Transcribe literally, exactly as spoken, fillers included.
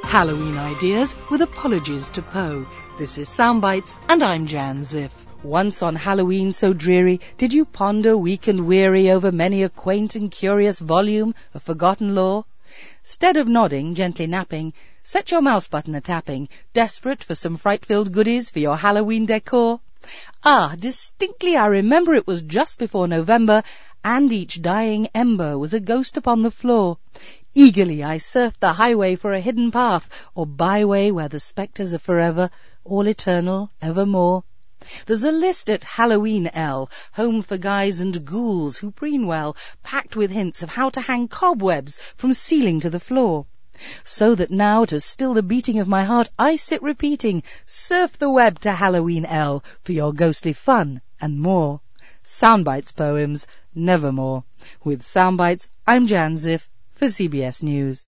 Halloween ideas with apologies to Poe. This is Soundbites, and I'm Jan Ziff. Once on Halloween so dreary, did you ponder weak and weary over many a quaint and curious volume of forgotten lore? Stead of nodding, gently napping, set your mouse button a-tapping, desperate for some fright-filled goodies for your Halloween decor. Ah, distinctly I remember it was just before November, and each dying ember was a ghost upon the floor. Eagerly I surfed the highway for a hidden path, or byway where the spectres are forever, all eternal, evermore. There's a list at Halloween L, home for guys and ghouls who preen well, packed with hints of how to hang cobwebs from ceiling to the floor. So that now, to still the beating of my heart, I sit repeating, surf the web to Halloween L for your ghostly fun and more. Soundbites poems, nevermore. With Soundbites, I'm Jan Ziff for C B S News.